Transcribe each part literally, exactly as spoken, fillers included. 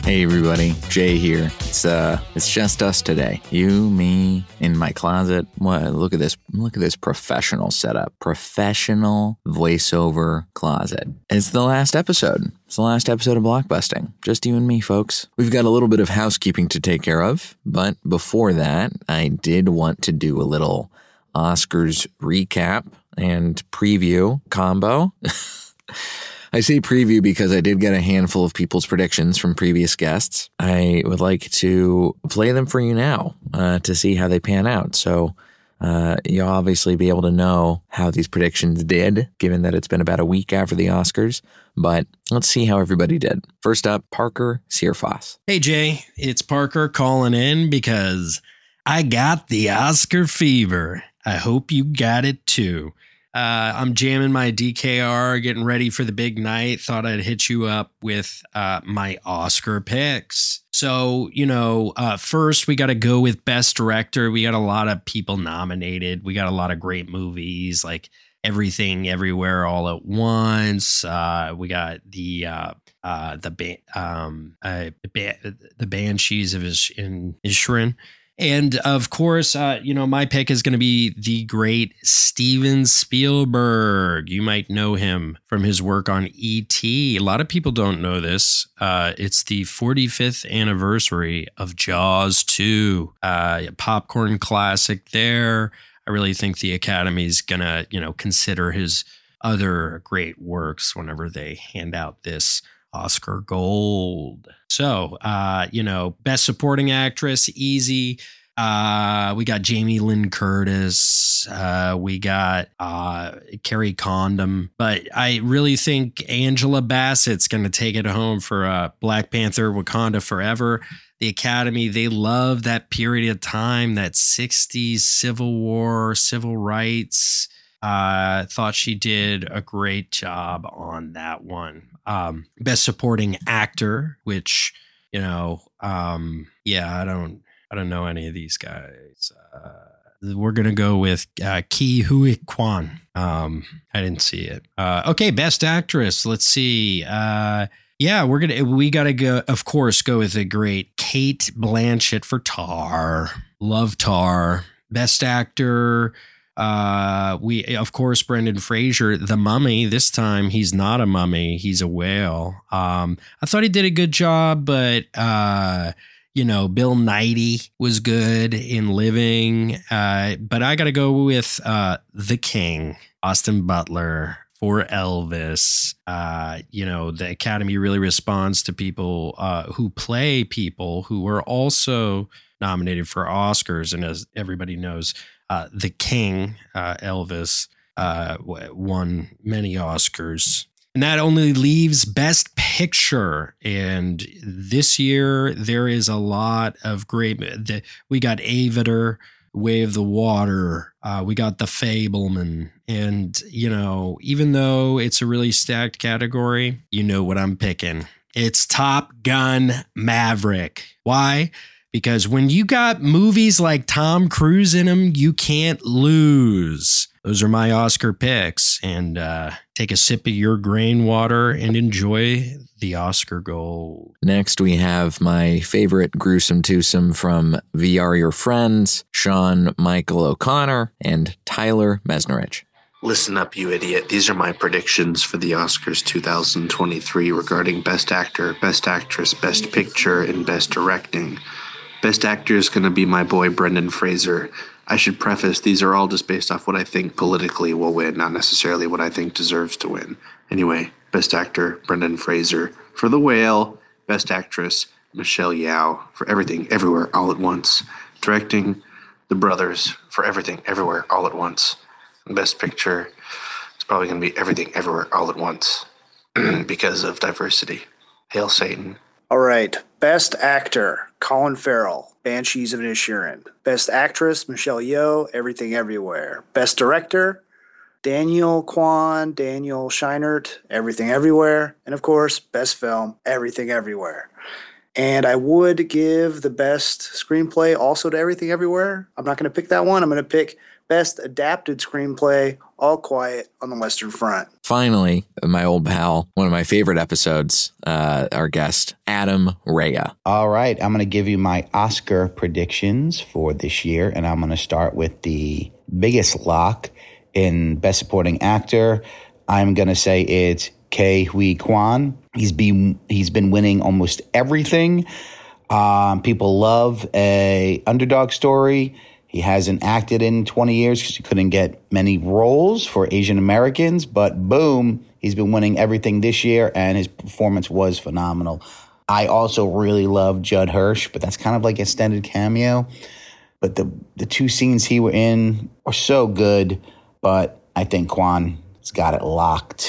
Hey everybody, Jay here. It's uh, it's just us today. You, me, in my closet. What? Look at this! Look at this professional setup. Professional voiceover closet. It's the last episode. It's the last episode of Blockbusting. Just you and me, folks. We've got a little bit of housekeeping to take care of, but before that, I did want to do a little Oscars recap and preview combo. I say preview because I did get a handful of people's predictions from previous guests. I would like to play them for you now uh, to see how they pan out. So uh, you'll obviously be able to know how these predictions did, given that it's been about a week after the Oscars. But let's see how everybody did. First up, Parker Searfoss. Hey, Jay, it's Parker calling in because I got the Oscar fever. I hope you got it too. Uh, I'm jamming my D K R, getting ready for the big night. Thought I'd hit you up with uh, my Oscar picks. So, you know, uh, first we got to go with Best Director. We got a lot of people nominated. We got a lot of great movies like Everything Everywhere All at Once. Uh, we got the uh, uh, the ba- um, uh, ba- the Banshees of Inisherin. And of course, uh, you know, my pick is going to be the great Steven Spielberg. You might know him from his work on E T. A lot of people don't know this. Uh, it's the forty-fifth anniversary of Jaws two, uh, popcorn classic there. I really think the Academy's going to, you know, consider his other great works whenever they hand out this Oscar Gold. So, uh, you know, Best Supporting Actress, easy. Uh, we got Jamie Lynn Curtis. Uh, we got uh, Carrie Condon. But I really think Angela Bassett's going to take it home for uh, Black Panther, Wakanda Forever. The Academy, they love that period of time, that sixties Civil War, civil rights. I uh, thought she did a great job on that one. Um, Best Supporting Actor, which, you know, um, yeah, I don't, I don't know any of these guys. Uh, we're gonna go with uh, Ke Huy Quan. Um, I didn't see it. Uh, okay, Best Actress. Let's see. Uh, yeah, we're gonna, we gotta go. Of course, go with the great Cate Blanchett for Tar. Love Tar. Best Actor. Uh, we, of course, Brendan Fraser, The Mummy. This time he's not a mummy. He's a whale. Um, I thought he did a good job, but, uh, you know, Bill Nighy was good in Living. Uh, but I got to go with, uh, The King, Austin Butler for Elvis. Uh, you know, the Academy really responds to people, uh, who play people who are also nominated for Oscars. And as everybody knows, Uh, the King, uh, Elvis, uh, won many Oscars. And that only leaves Best Picture. And this year, there is a lot of great... The, we got Avatar, Way of the Water. Uh, we got The Fableman. And, you know, even though it's a really stacked category, you know what I'm picking. It's Top Gun Maverick. Why? Because when you got movies like Tom Cruise in them, you can't lose. Those are my Oscar picks. And uh, take a sip of your grain water and enjoy the Oscar Gold. Next, we have my favorite gruesome twosome from V R Your Friends, Sean Michael O'Connor, and Tyler Mesnerich. Listen up, you idiot. These are my predictions for the Oscars two thousand twenty-three regarding Best Actor, Best Actress, Best Picture, and Best Directing. Best Actor is going to be my boy Brendan Fraser. I should preface, these are all just based off what I think politically will win, not necessarily what I think deserves to win. Anyway, Best Actor, Brendan Fraser. For The Whale, Best Actress, Michelle Yeoh. For Everything, Everywhere, All at Once. Directing, The Brothers. For Everything, Everywhere, All at Once. And Best Picture, it's probably going to be Everything, Everywhere, All at Once. Because of diversity. Hail Satan. All right. Best Actor, Colin Farrell, Banshees of Inisherin. Best Actress, Michelle Yeoh, Everything Everywhere. Best Director, Daniel Kwan, Daniel Scheinert, Everything Everywhere. And of course, Best Film, Everything Everywhere. And I would give the best screenplay also to Everything Everywhere. I'm not going to pick that one. I'm going to pick best adapted screenplay, All Quiet on the Western Front. Finally, my old pal, one of my favorite episodes, uh, our guest, Adam Rea. All right, I'm going to give you my Oscar predictions for this year, and I'm going to start with the biggest lock in Best Supporting Actor. I'm going to say it's Ke Huy Quan. He's been he's been winning almost everything. Um, people love a underdog story. He hasn't acted in twenty years because he couldn't get many roles for Asian Americans. But boom, he's been winning everything this year, and his performance was phenomenal. I also really love Judd Hirsch, but that's kind of like an extended cameo. But the the two scenes he were in are so good. But I think Quan has got it locked.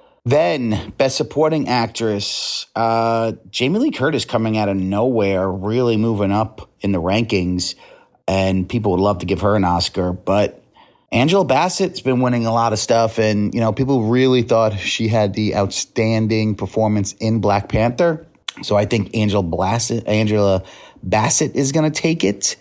Then, Best Supporting Actress, uh, Jamie Lee Curtis coming out of nowhere, really moving up in the rankings, and people would love to give her an Oscar. But Angela Bassett's been winning a lot of stuff, and, you know, people really thought she had the outstanding performance in Black Panther. So I think Angela Bassett, Angela Bassett is going to take it.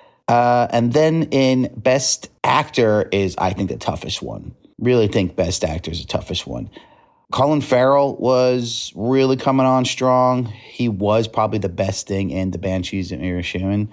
Uh, and then in Best Actor is, I think, the toughest one. Really think Best Actor is the toughest one. Colin Farrell was really coming on strong. He was probably the best thing in The Banshees of Inisherin.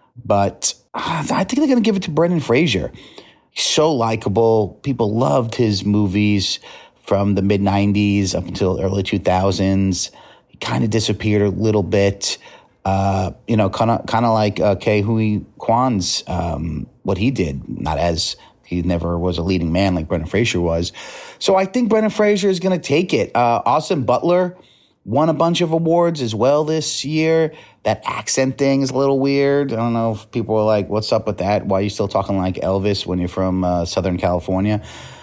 But uh, I think they're going to give it to Brendan Fraser. He's so likable. People loved his movies from the mid nineties up until early two thousands. He kind of disappeared a little bit. Uh, you know, kind of kind of like uh, Ke Huy Quan's, um, what he did, not as... He never was a leading man like Brendan Fraser was. So I think Brendan Fraser is going to take it. Uh, Austin Butler won a bunch of awards as well this year. That accent thing is a little weird. I don't know if people are like, what's up with that? Why are you still talking like Elvis when you're from uh, Southern California?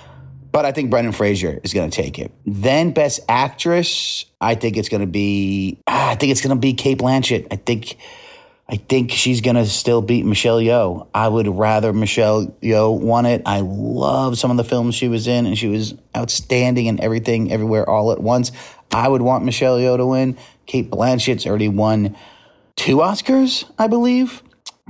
But I think Brendan Fraser is going to take it. Then Best Actress, I think it's going to be, ah, I think it's going to be Cate Blanchett. I think... I think she's going to still beat Michelle Yeoh. I would rather Michelle Yeoh won it. I love some of the films she was in, and she was outstanding in Everything, Everywhere, All at Once. I would want Michelle Yeoh to win. Cate Blanchett's already won two Oscars, I believe.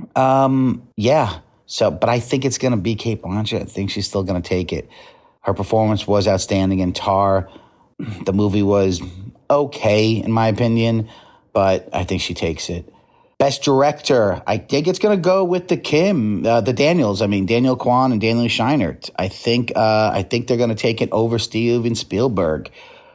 Um, yeah. So, but I think it's going to be Cate Blanchett. I think she's still going to take it. Her performance was outstanding in Tar. The movie was okay, in my opinion, but I think she takes it. Best Director, I think it's going to go with the Kim, uh, the Daniels. I mean, Daniel Kwan and Daniel Scheinert. I think uh, I think they're going to take it over Steven Spielberg.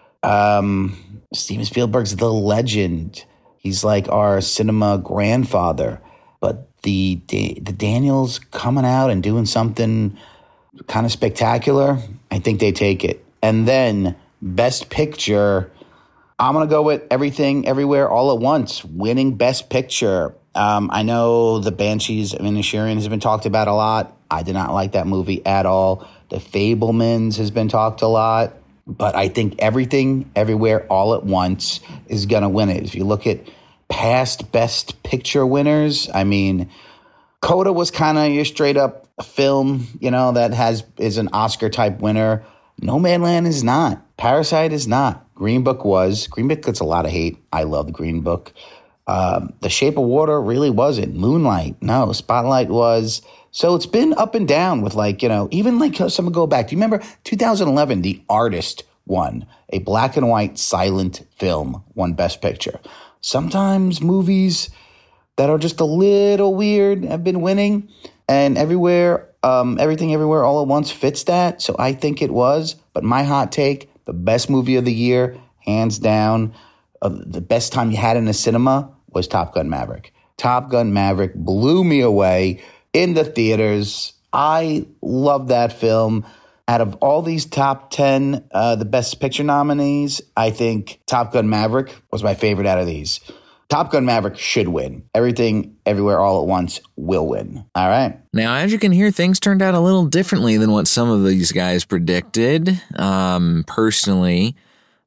Um, Steven Spielberg's the legend. He's like our cinema grandfather. But the the Daniels coming out and doing something kind of spectacular, I think they take it. And then Best Picture, I'm going to go with Everything, Everywhere, All at Once, winning Best Picture. Um, I know The Banshees of Inisherin has been talked about a lot. I did not like that movie at all. The Fabelmans has been talked a lot. But I think Everything, Everywhere, All at Once is going to win it. If you look at past Best Picture winners, I mean, Coda was kind of your straight-up film, you know, that has is an Oscar-type winner. Nomadland is not. Parasite is not. Green Book was. Green Book gets a lot of hate. I love the Green Book. Um, The Shape of Water really wasn't. Moonlight, no. Spotlight was. So it's been up and down with like, you know, even like someone go back. Do you remember two thousand eleven, The Artist won. A black and white silent film won Best Picture. Sometimes movies that are just a little weird have been winning. And everywhere, um, Everything Everywhere All at Once fits that. So I think it was. But my hot take, the best movie of the year, hands down, uh, the best time you had in the cinema was Top Gun Maverick. Top Gun Maverick blew me away in the theaters. I love that film. Out of all these top ten, uh, the Best Picture nominees, I think Top Gun Maverick was my favorite out of these. Top Gun Maverick should win. Everything, Everywhere, All at Once will win. All right. Now, as you can hear, things turned out a little differently than what some of these guys predicted. Um, personally,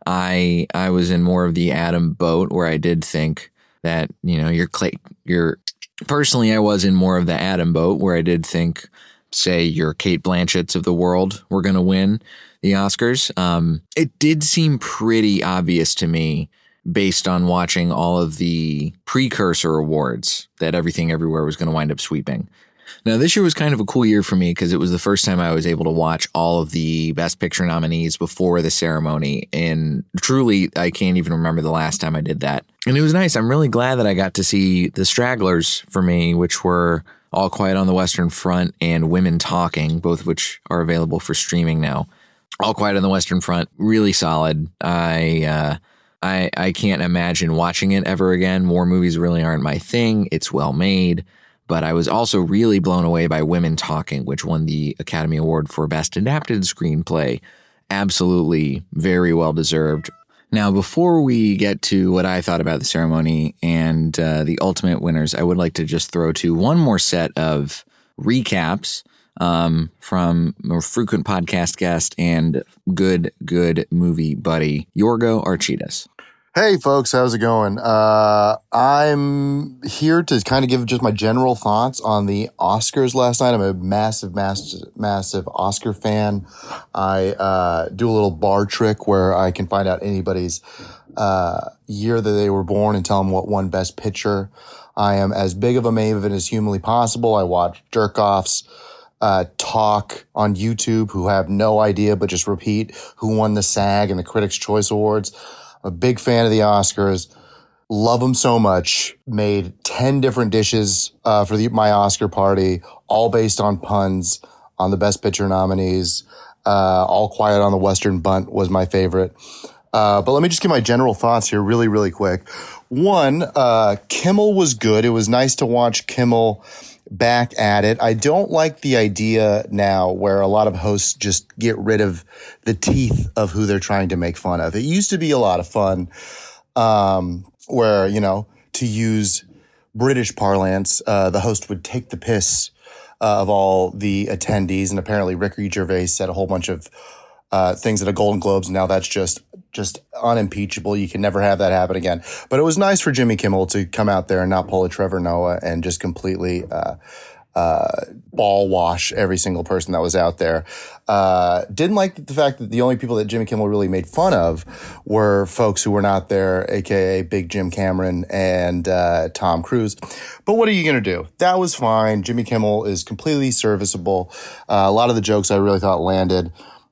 I I was in more of the Adam boat, where I did think that, you know, your your personally, I was in more of the Adam boat, where I did think, say, your Cate Blanchetts of the world were going to win the Oscars. Um, it did seem pretty obvious to me based on watching all of the precursor awards that Everything Everywhere was going to wind up sweeping. Now, this year was kind of a cool year for me because it was the first time I was able to watch all of the Best Picture nominees before the ceremony. And truly, I can't even remember the last time I did that. And it was nice. I'm really glad that I got to see the stragglers for me, which were All Quiet on the Western Front and Women Talking, both of which are available for streaming now. All Quiet on the Western Front, really solid. I, uh, I, I can't imagine watching it ever again. War movies really aren't my thing. It's well made. But I was also really blown away by Women Talking, which won the Academy Award for Best Adapted Screenplay. Absolutely very well deserved. Now, before we get to what I thought about the ceremony and uh, the ultimate winners, I would like to just throw to one more set of recaps um, from a frequent podcast guest and good, good movie buddy, Yorgo Architas. Hey folks, how's it going? Uh, I'm here to kind of give just my general thoughts on the Oscars last night. I'm a massive, massive, massive Oscar fan. I uh, do a little bar trick where I can find out anybody's uh, year that they were born and tell them what won Best Picture. I am as big of a maven as humanly possible. I watch jerk-offs uh, talk on YouTube who have no idea but just repeat who won the SAG and the Critics' Choice Awards. I'm a big fan of the Oscars. Love them so much. Made ten different dishes uh, for the, my Oscar party, all based on puns on the Best Picture nominees. Uh, All Quiet on the Western Front was my favorite. Uh, but let me just give my general thoughts here really, really quick. One, uh, Kimmel was good. It was nice to watch Kimmel back at it. I don't like the idea now where a lot of hosts just get rid of the teeth of who they're trying to make fun of. It used to be a lot of fun, um, where, you know, to use British parlance, uh, the host would take the piss uh, of all the attendees. And apparently Ricky Gervais said a whole bunch of uh, things at the Golden Globes. Now that's just, just unimpeachable. You can never have that happen again. But it was nice for Jimmy Kimmel to come out there and not pull a Trevor Noah and just completely, uh, uh, ball wash every single person that was out there. Uh, didn't like the fact that the only people that Jimmy Kimmel really made fun of were folks who were not there, A K A Big Jim Cameron and, uh, Tom Cruise. But what are you going to do? That was fine. Jimmy Kimmel is completely serviceable. Uh, a lot of the jokes I really thought landed.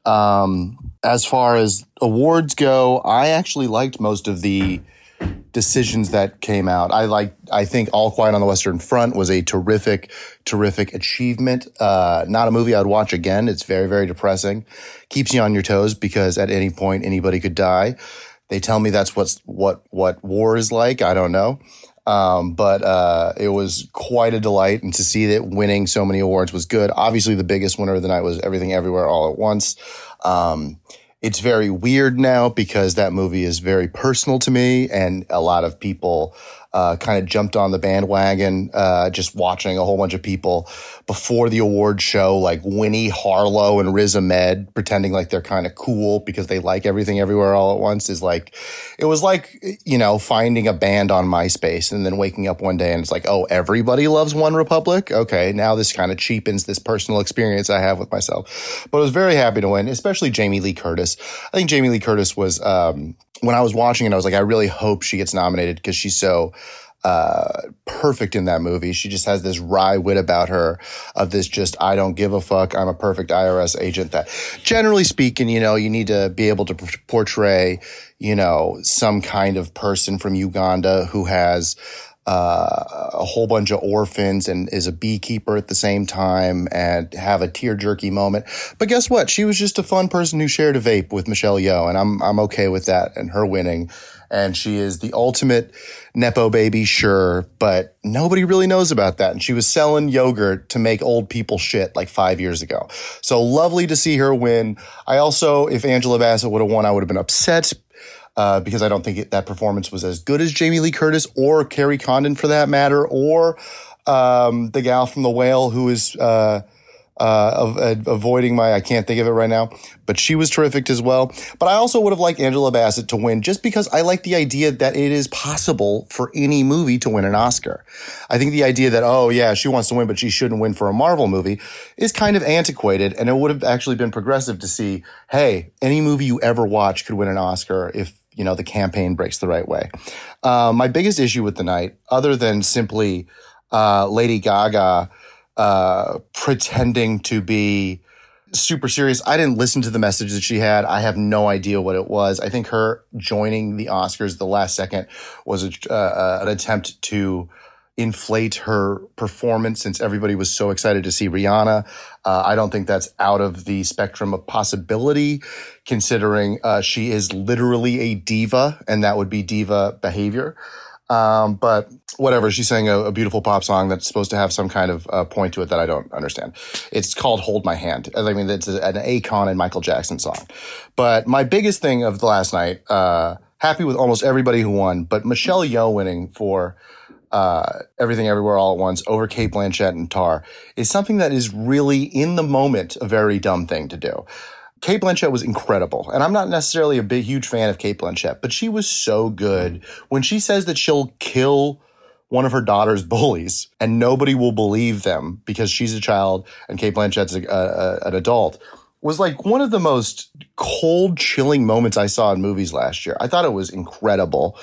Um, as far as awards go, I actually liked most of the decisions that came out. I like, I think All Quiet on the Western Front was a terrific, terrific achievement. Uh, not a movie I'd watch again. It's very, very depressing. Keeps you on your toes because at any point anybody could die. They tell me that's what's, what, what war is like. I don't know. Um, but, uh, it was quite a delight, and to see that winning so many awards was good. Obviously the biggest winner of the night was Everything Everywhere All at Once. Um, It's very weird now because that movie is very personal to me, and a lot of people uh, kind of jumped on the bandwagon, uh, just watching a whole bunch of people before the award show, like Winnie Harlow and Riz Ahmed, pretending like they're kind of cool because they like Everything Everywhere All at Once. Is like, it was like, you know, finding a band on MySpace and then waking up one day and it's like, oh, everybody loves One Republic. Okay, now this kind of cheapens this personal experience I have with myself. But I was very happy to win, especially Jamie Lee Curtis. I think Jamie Lee Curtis was, um, when I was watching it, I was like, I really hope she gets nominated because she's so uh, perfect in that movie. She just has this wry wit about her of this just, I don't give a fuck, I'm a perfect I R S agent. That generally speaking, you know, you need to be able to portray, you know, some kind of person from Uganda who has Uh, a whole bunch of orphans and is a beekeeper at the same time and have a tear-jerky moment. But guess what? She was just a fun person who shared a vape with Michelle Yeoh, and I'm I'm okay with that and her winning. And she is the ultimate Nepo baby, sure, but nobody really knows about that. And she was selling yogurt to make old people shit like five years ago. So lovely to see her win. I also, if Angela Bassett would have won, I would have been upset. Uh, because I don't think it, that performance was as good as Jamie Lee Curtis or Carrie Condon for that matter, or um, the gal from The Whale who is uh, uh, of, uh, avoiding my, I can't think of it right now, but she was terrific as well. But I also would have liked Angela Bassett to win just because I like the idea that it is possible for any movie to win an Oscar. I think the idea that, oh yeah, she wants to win, but she shouldn't win for a Marvel movie is kind of antiquated, and it would have actually been progressive to see, hey, any movie you ever watch could win an Oscar if you know, the campaign breaks the right way. Uh, my biggest issue with the night, other than simply uh, Lady Gaga uh, pretending to be super serious. I didn't listen to the message that she had. I have no idea what it was. I think her joining the Oscars at the last second was a, uh, an attempt to inflate her performance since everybody was so excited to see Rihanna. Uh, I don't think that's out of the spectrum of possibility, considering uh, she is literally a diva, and that would be diva behavior. Um, but whatever, she's saying a, a beautiful pop song that's supposed to have some kind of uh, point to it that I don't understand. It's called Hold My Hand. I mean, it's a, an Akon and Michael Jackson song. But my biggest thing of the last night, uh, happy with almost everybody who won, but Michelle Yeoh winning for uh, Everything Everywhere All at Once over Cate Blanchett and Tar is something that is really, in the moment, a very dumb thing to do. Cate Blanchett was incredible. And I'm not necessarily a big, huge fan of Cate Blanchett, but she was so good. When she says that she'll kill one of her daughter's bullies and nobody will believe them because she's a child and Cate Blanchett's a, a, an adult, was like one of the most cold, chilling moments I saw in movies last year. I thought it was incredible.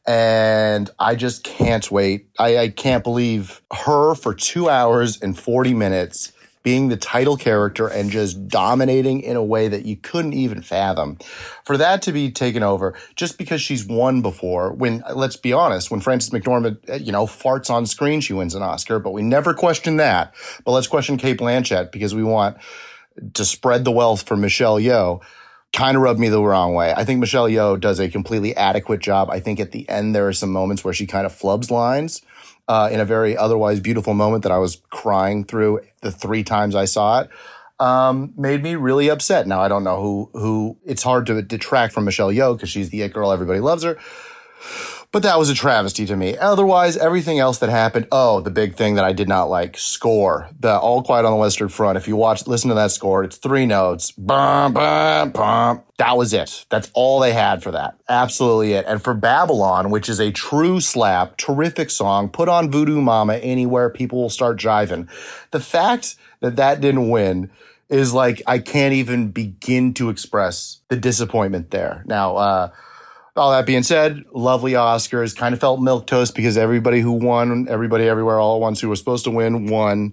And I just can't wait. I, I can't believe her for two hours and forty minutes being the title character and just dominating in a way that you couldn't even fathom. For that to be taken over just because she's won before, when, let's be honest, when Frances McDormand, you know, farts on screen, she wins an Oscar, but we never question that. But let's question Cate Blanchett because we want to spread the wealth for Michelle Yeoh. Kind of rubbed me the wrong way. I think Michelle Yeoh does a completely adequate job. I think at the end there are some moments where she kind of flubs lines. Uh, in a very otherwise beautiful moment that I was crying through the three times I saw it, um, made me really upset. Now, I don't know who, who it's hard to detract from Michelle Yeoh because she's the it girl. Everybody loves her. But that was a travesty to me. Otherwise, everything else that happened. Oh, the big thing that I did not like, score. The All Quiet on the Western Front. If you watch, listen to that score, it's three notes. Bum, bum, bum. That was it. That's all they had for that. Absolutely it. And for Babylon, which is a true slap, terrific song, put on Voodoo Mama anywhere, people will start jiving. The fact that that didn't win is like, I can't even begin to express the disappointment there. Now, uh, all that being said, lovely Oscars. Kind of felt milquetoast because everybody who won, everybody everywhere, all at once who was supposed to win, won.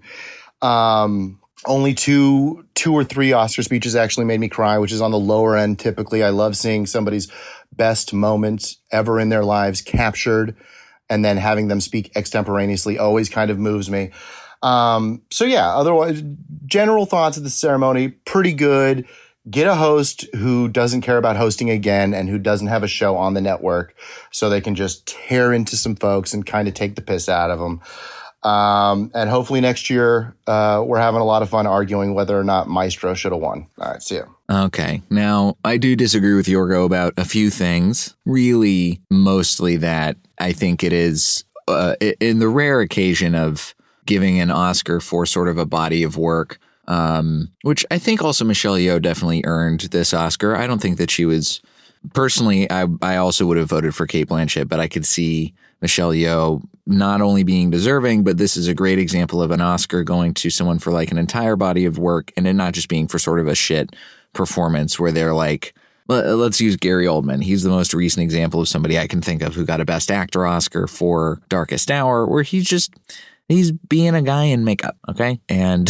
Um, only two, two or three Oscar speeches actually made me cry, which is on the lower end. Typically, I love seeing somebody's best moments ever in their lives captured, and then having them speak extemporaneously always kind of moves me. Um, so yeah, otherwise, general thoughts of the ceremony, pretty good. Get a host who doesn't care about hosting again and who doesn't have a show on the network so they can just tear into some folks and kind of take the piss out of them. Um, and hopefully next year, uh, we're having a lot of fun arguing whether or not Maestro should have won. All right, see you. Okay. Now, I do disagree with Yorgo about a few things. Really, mostly that I think it is, uh, in the rare occasion of giving an Oscar for sort of a body of work, Um, which I think also Michelle Yeoh definitely earned this Oscar. I don't think that she was personally, I, I also would have voted for Cate Blanchett, but I could see Michelle Yeoh not only being deserving, but this is a great example of an Oscar going to someone for like an entire body of work and it not just being for sort of a shit performance where they're like, let's use Gary Oldman. He's the most recent example of somebody I can think of who got a Best Actor Oscar for Darkest Hour, where he's just, he's being a guy in makeup. Okay. And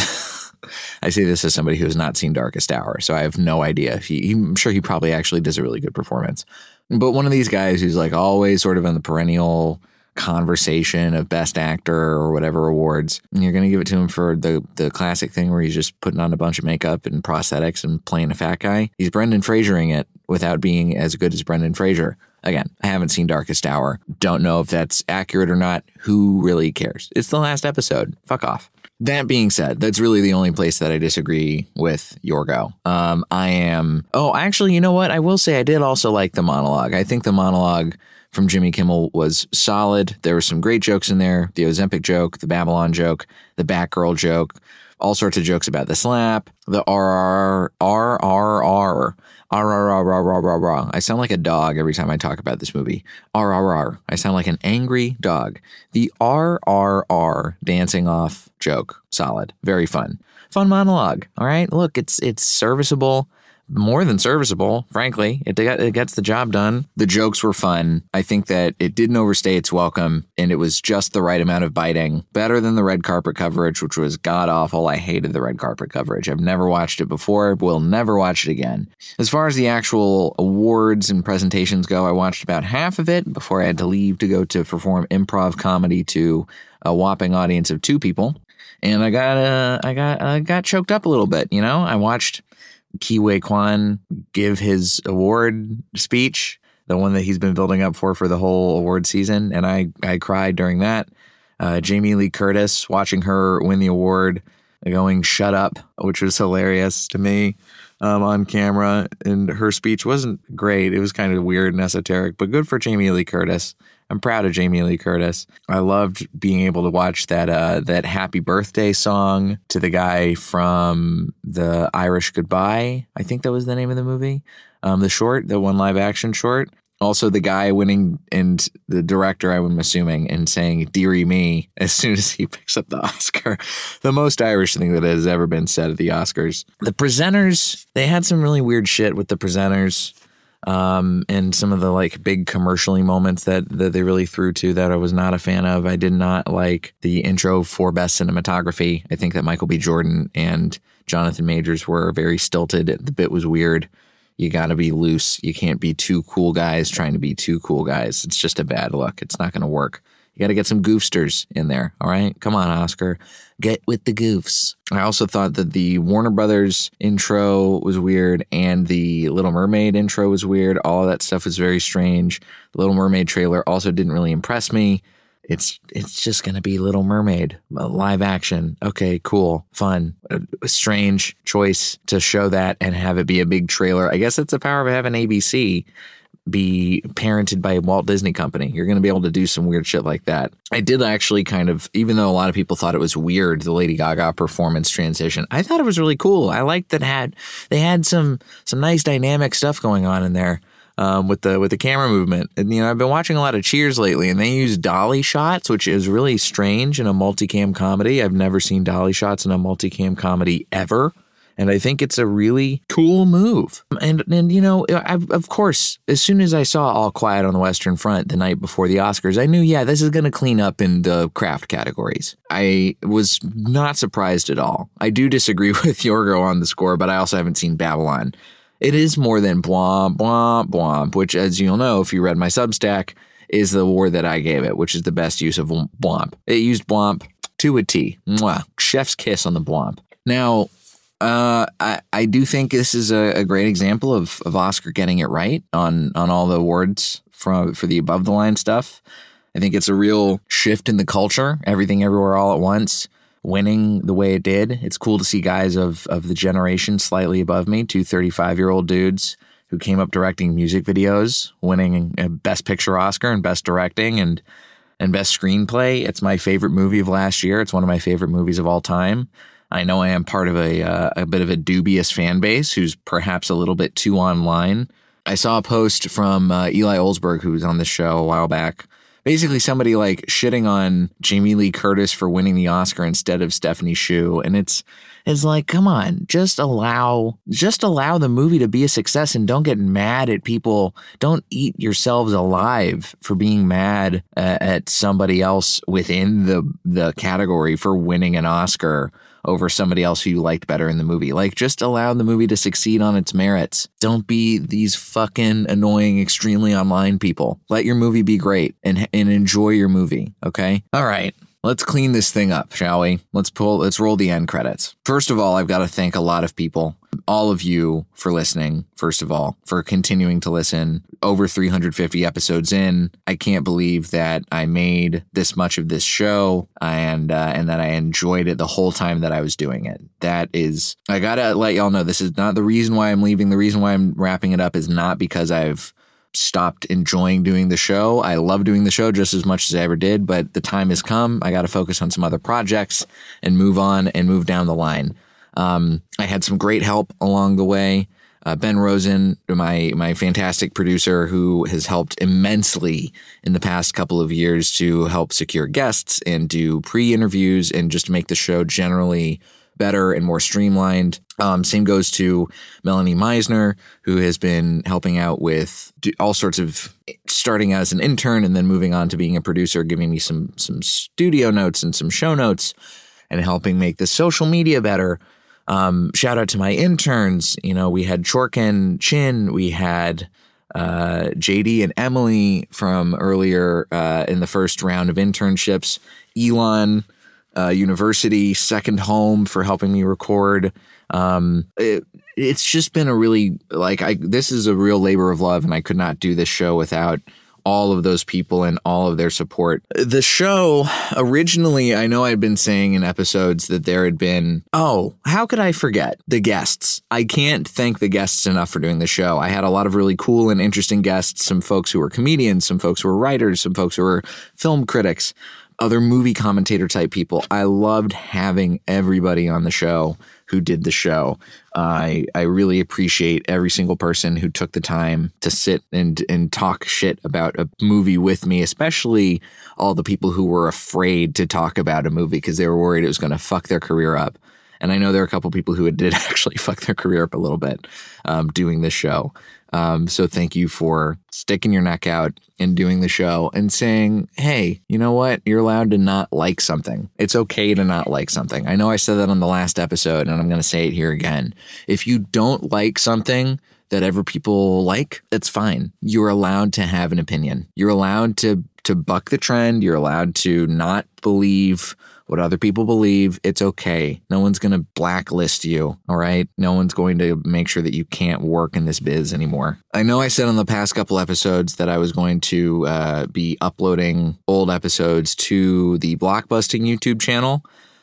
I say this as somebody who has not seen Darkest Hour, so I have no idea. He, I'm sure he probably actually does a really good performance. But one of these guys who's like always sort of in the perennial conversation of Best Actor or whatever awards, and you're going to give it to him for the the classic thing where he's just putting on a bunch of makeup and prosthetics and playing a fat guy. He's Brendan Frasering it without being as good as Brendan Fraser. Again, I haven't seen Darkest Hour. Don't know if that's accurate or not. Who really cares? It's the last episode. Fuck off. That being said, that's really the only place that I disagree with Yorgo. Um, I am... Oh, actually, you know what? I will say I did also like the monologue. I think the monologue from Jimmy Kimmel was solid. There were some great jokes in there. The Ozempic joke, the Babylon joke, the Batgirl joke, all sorts of jokes about the slap, the R R R R R. R R R R R R R. I sound like a dog every time I talk about this movie. R R R. I sound like an angry dog. The R R R dancing off joke. Solid. Very fun. Fun monologue. All right. Look, it's it's serviceable. more than serviceable, frankly. It, it gets the job done. The jokes were fun. I think that it didn't overstay its welcome, and it was just the right amount of biting. Better than the red carpet coverage, which was god-awful. I hated the red carpet coverage. I've never watched it before. Will never watch it again. As far as the actual awards and presentations go, I watched about half of it before I had to leave to go to perform improv comedy to a whopping audience of two people. And I got uh, I got I got choked up a little bit, you know? I watched Ke Huy Quan give his award speech, the one that he's been building up for for the whole award season, and I, I cried during that. Uh, Jamie Lee Curtis, watching her win the award, going shut up, which was hilarious to me um, on camera, and her speech wasn't great. It was kind of weird and esoteric, but good for Jamie Lee Curtis. I'm proud of Jamie Lee Curtis. I loved being able to watch that uh, that happy birthday song to the guy from the Irish Goodbye. I think that was the name of the movie. Um, the short, the one live action short. Also the guy winning and the director, I'm assuming, and saying, "Dearie me," as soon as he picks up the Oscar. The most Irish thing that has ever been said at the Oscars. The presenters, they had some really weird shit with the presenters. Um, and some of the like big commercially moments that, that they really threw to that I was not a fan of. I did not like the intro for Best Cinematography. I think that Michael B. Jordan and Jonathan Majors were very stilted. The bit was weird. You got to be loose. You can't be two cool guys trying to be two cool guys. It's just a bad look. It's not going to work. You got to get some goofsters in there. All right. Come on, Oscar. Get with the goofs. I also thought that the Warner Brothers intro was weird and the Little Mermaid intro was weird. All of that stuff was very strange. The Little Mermaid trailer also didn't really impress me. It's it's just going to be Little Mermaid, live action. Okay, cool, fun. A, a strange choice to show that and have it be a big trailer. I guess it's the power of having A B C be parented by Walt Disney Company. You're going to be able to do some weird shit like that. I did actually kind of, even though a lot of people thought it was weird, the Lady Gaga performance transition, I thought it was really cool. I liked that had they had some some nice dynamic stuff going on in there um, with the with the camera movement. And you know, I've been watching a lot of Cheers lately, and they use dolly shots, which is really strange in a multicam comedy. I've never seen dolly shots in a multicam comedy ever. And I think it's a really cool move. And, and you know, I, of course, as soon as I saw All Quiet on the Western Front the night before the Oscars, I knew, yeah, this is going to clean up in the craft categories. I was not surprised at all. I do disagree with Yorgo on the score, but I also haven't seen Babylon. It is more than blomp, blomp, blomp, which, as you'll know, if you read my Substack, is the award that I gave it, which is the best use of blomp. It used blomp to a T. Mwah. Chef's kiss on the blomp. Now, Uh, I, I do think this is a, a great example of, of Oscar getting it right on, on all the awards from, for the above the line stuff. I think it's a real shift in the culture, everything everywhere all at once, winning the way it did. It's cool to see guys of, of the generation slightly above me, two thirty-five-year-old dudes who came up directing music videos, winning a Best Picture Oscar and Best Directing and, and Best Screenplay. It's my favorite movie of last year. It's one of my favorite movies of all time. I know I am part of a uh, a bit of a dubious fan base who's perhaps a little bit too online. I saw a post from uh, Eli Olsberg, who was on the show a while back. Basically, somebody like shitting on Jamie Lee Curtis for winning the Oscar instead of Stephanie Hsu, and it's it's like, come on, just allow just allow the movie to be a success, and don't get mad at people. Don't eat yourselves alive for being mad uh, at somebody else within the the category for winning an Oscar over somebody else who you liked better in the movie. Like, just allow the movie to succeed on its merits. Don't be these fucking annoying, extremely online people. Let your movie be great and and enjoy your movie, okay? All right. Let's clean this thing up, shall we? Let's pull, let's roll the end credits. First of all, I've got to thank a lot of people, all of you for listening, first of all, for continuing to listen. Over three hundred fifty episodes in, I can't believe that I made this much of this show and uh, and that I enjoyed it the whole time that I was doing it. That is, I got to let y'all know, this is not the reason why I'm leaving. The reason why I'm wrapping it up is not because I've stopped enjoying doing the show. I love doing the show just as much as I ever did, but the time has come. I got to focus on some other projects and move on and move down the line. Um, I had some great help along the way. Uh, Ben Rosen, my my fantastic producer, who has helped immensely in the past couple of years to help secure guests and do pre-interviews and just make the show generally better and more streamlined. Um, same goes to Melanie Meisner, who has been helping out with all sorts of starting as an intern and then moving on to being a producer, giving me some some studio notes and some show notes and helping make the social media better. Um, shout out to my interns. You know, we had Chorken Chin, we had uh, J D and Emily from earlier uh, in the first round of internships, Elon uh, University, Second Home for helping me record. Um, it, it's just been a really, like, I, this is a real labor of love, and I could not do this show without all of those people and all of their support. The show, originally, I know I'd been saying in episodes that there had been, oh, how could I forget the guests? I can't thank the guests enough for doing the show. I had a lot of really cool and interesting guests, some folks who were comedians, some folks who were writers, some folks who were film critics, other movie commentator type people. I loved having everybody on the show who did the show. Uh, I I really appreciate every single person who took the time to sit and and talk shit about a movie with me, especially all the people who were afraid to talk about a movie because they were worried it was going to fuck their career up. And I know there are a couple people who did actually fuck their career up a little bit um, doing this show. Um, so thank you for sticking your neck out and doing the show and saying, hey, you know what? You're allowed to not like something. It's okay to not like something. I know I said that on the last episode, and I'm going to say it here again. If you don't like something that ever people like, it's fine. You're allowed to have an opinion. You're allowed to to buck the trend. You're allowed to not believe what other people believe. It's okay. No one's going to blacklist you, all right? No one's going to make sure that you can't work in this biz anymore. I know I said on the past couple episodes that I was going to uh, be uploading old episodes to the Blockbusting YouTube channel.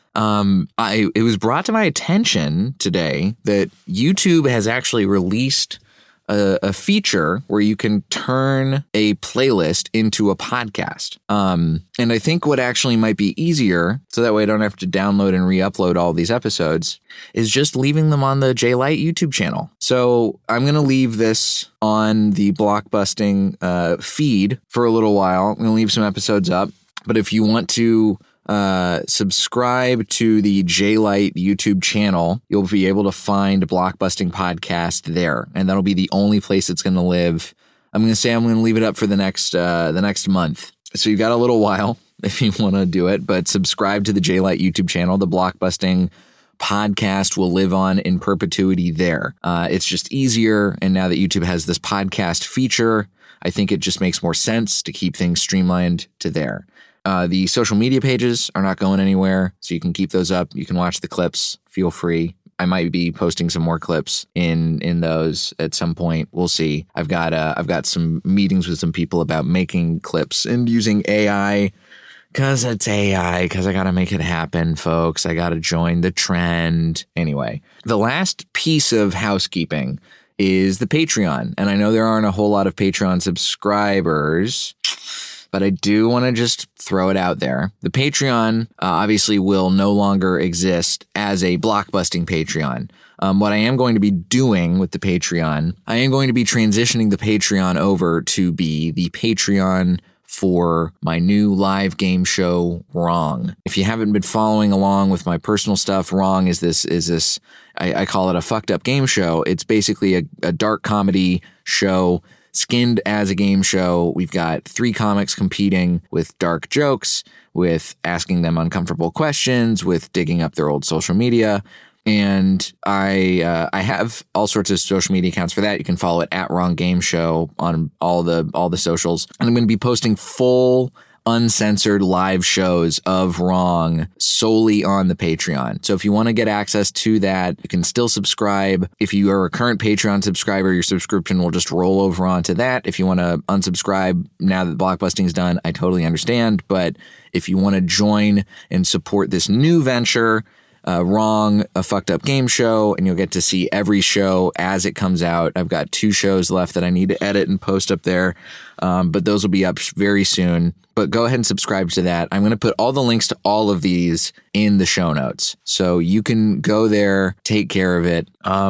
Um, I it was brought to my attention today that YouTube has actually released A, a feature where you can turn a playlist into a podcast. Um, and I think what actually might be easier, so that way I don't have to download and re-upload all these episodes, is just leaving them on the J Light YouTube channel. So I'm going to leave this on the Blockbusting uh, feed for a little while. I'm going to leave some episodes up. But if you want to uh, subscribe to the J Light YouTube channel, you'll be able to find Blockbusting Podcast there, and that'll be the only place it's going to live. I'm going to say I'm going to leave it up for the next uh, the next month, so you've got a little while if you want to do it. But subscribe to the J Light YouTube channel. The Blockbusting Podcast will live on in perpetuity there. Uh, it's just easier, and now that YouTube has this podcast feature, I think it just makes more sense to keep things streamlined to there. Uh, the social media pages are not going anywhere, so you can keep those up. You can watch the clips. Feel free. I might be posting some more clips in in those at some point. We'll see. I've got uh, I've got some meetings with some people about making clips and using A I because it's A I. Because I got to make it happen, folks. I got to join the trend. Anyway, the last piece of housekeeping is the Patreon, and I know there aren't a whole lot of Patreon subscribers, but I do want to just throw it out there. The Patreon uh, obviously will no longer exist as a Blockbusting Patreon. Um, what I am going to be doing with the Patreon, I am going to be transitioning the Patreon over to be the Patreon for my new live game show, Wrong. If you haven't been following along with my personal stuff, Wrong is this, is this I, I call it a fucked up game show. It's basically a, a dark comedy show skinned as a game show. We've got three comics competing with dark jokes, with asking them uncomfortable questions, with digging up their old social media. And I uh, I have all sorts of social media accounts for that. You can follow it at Wrong Game Show on all the all the socials. And I'm going to be posting full uncensored live shows of Wrong solely on the Patreon. So if you want to get access to that, you can still subscribe. If you are a current Patreon subscriber, your subscription will just roll over onto that. If you want to unsubscribe now that Blockbusting is done, I totally understand. But if you want to join and support this new venture, Uh, Wrong, a fucked up game show, and you'll get to see every show as it comes out. I've got two shows left that I need to edit and post up there, um, but those will be up very soon. But go ahead and subscribe to that. I'm going to put all the links to all of these in the show notes, so you can go there, take care of it. Um,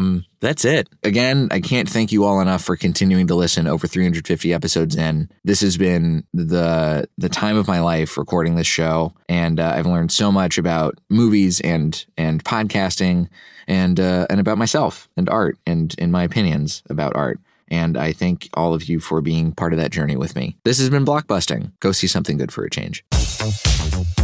That's it. Again, I can't thank you all enough for continuing to listen over three hundred fifty episodes in. This has been the the time of my life recording this show, and uh, I've learned so much about movies and and podcasting and uh, and about myself and art and in my opinions about art. And I thank all of you for being part of that journey with me. This has been Blockbusting. Go see something good for a change.